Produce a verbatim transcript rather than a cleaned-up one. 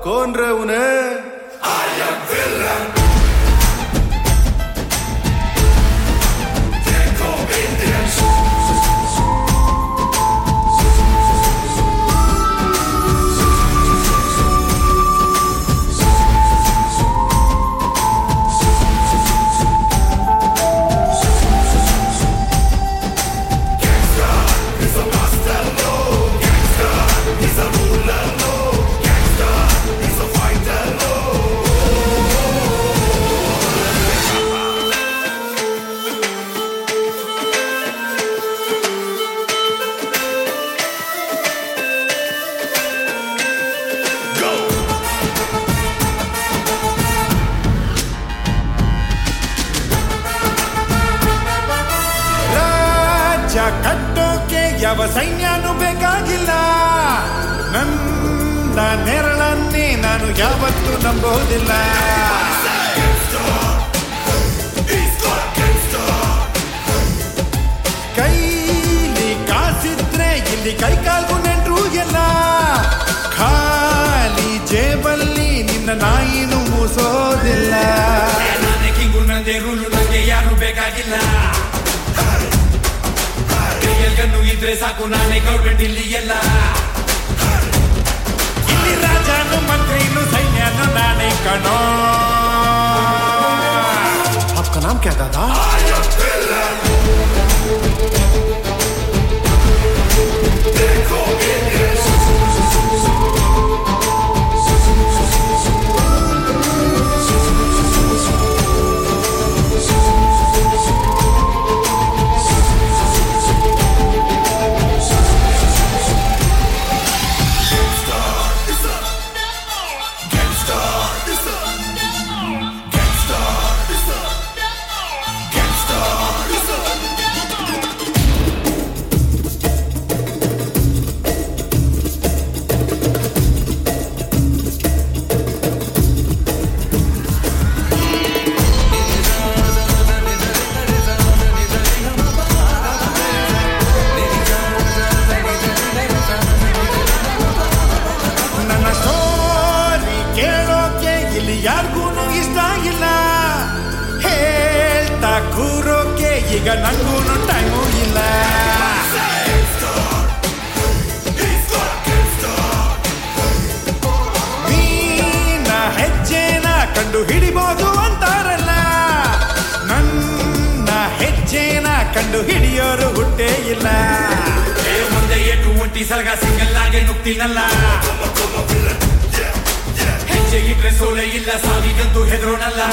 कौन रे उन्हें? I am villain. Take of Indians. ಕಟ್ಟೋಕೆ ಯಾವ ಸೈನ್ಯನೂ ಬೇಕಾಗಿಲ್ಲ ನನ್ನ ನೆರಳನ್ನೇ ನಾನು ಯಾವತ್ತೂ ನಂಬೋದಿಲ್ಲ ಕೈಲಿ ಕಾಸಿದ್ರೆ ಇಲ್ಲಿ ಕೈಕಾಲ್ಗೂ ನೆಂಟ್ರು ಎಲ್ಲ ಖಾಲಿ ಜೇಬಲ್ಲಿ ನಿನ್ನ ನಾಯಿನೂ ಮೂಸೋದಿಲ್ಲ ನಾನೇ ಕಿಂಗು ನಂದೇ ರೂಲು ನಂಗೆ ಯಾರು ಬೇಕಾಗಿಲ್ಲ ಕೈಯಲ್ಗನ್ನು ಇದ್ರೆ ಸಾಕು ನಾನೇ ಗೌರ್ಮೆಂಟ್ ಇಲ್ಲಿ ಎಲ್ಲ ಇಲ್ಲಿ ರಾಜನು ಮಂತ್ರಿನು ಸೈನ್ಯನು ನಾನೇ ಕಣೋ आपका नाम क्या दादा? ಯಾರಿಗೂನು ಇಷ್ಟ ಇಲ್ಲ ಹೇಳ್ತಾ ಕೂರೋಕೆ ಈಗ ನಂಗೂನು ಟೈಮು ಇಲ್ಲ ನೀನ ಹೆಜ್ಜೆನ ಕಂಡು ಹಿಡಿಬೋದು ಅಂತಾರಲ್ಲ ನನ್ನ ಹೆಜ್ಜೆನ ಕಂಡು ಹಿಡಿಯೋರು ಹುಟ್ಟೇ ಇಲ್ಲ ಮುಂದೆ ಏಟು ಒಂಟಿ ಸಲಗ ಸಿಂಗಲ್ ಆಗಿ ನುಗ್ತೀನಲ್ಲ ಹೆಜ್ಜೆ ಇಟ್ರೆ ಸೋಲೆ ಇಲ್ಲ ಸಾವಿಗಂತೂ ಹೆದರೋಣಲ್ಲ